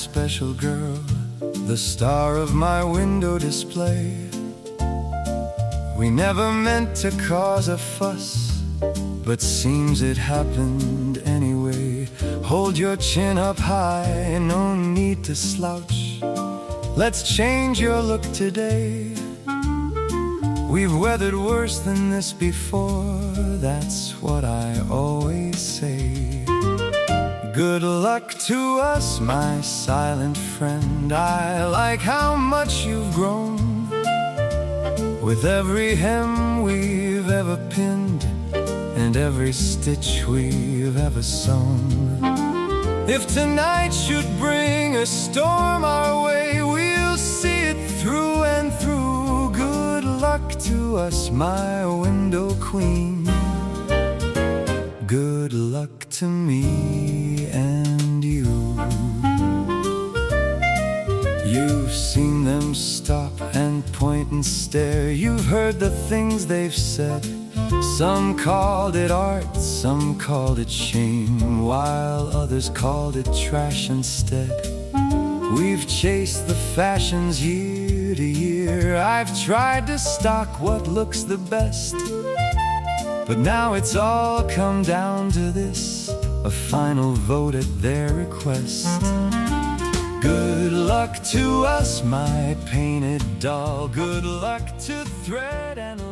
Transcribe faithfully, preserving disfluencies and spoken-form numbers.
special girl, the star of my window display. We never meant to cause a fuss, but seems it happened anyway. Hold your chin up high, no need to slouch. Let's change your look today. We've weathered worse than this before, that's what I always say. Good luck to us, my silent friend. I like how much you've grown, with every hem we've ever pinned and every stitch we've ever sewn. If tonight should bring a storm our way, we'll see it through and through. Good luck to us, my window queen. Good luck to me and you. You've seen them stop and point and stare. You've heard the things they've said. Some called it art, some called it shame, while others called it trash instead. We've chased the fashions year to year. I've tried to stock what looks the best, but now it's all come down to this, a final vote at their request. Good luck to us, my painted doll. Good luck to thread and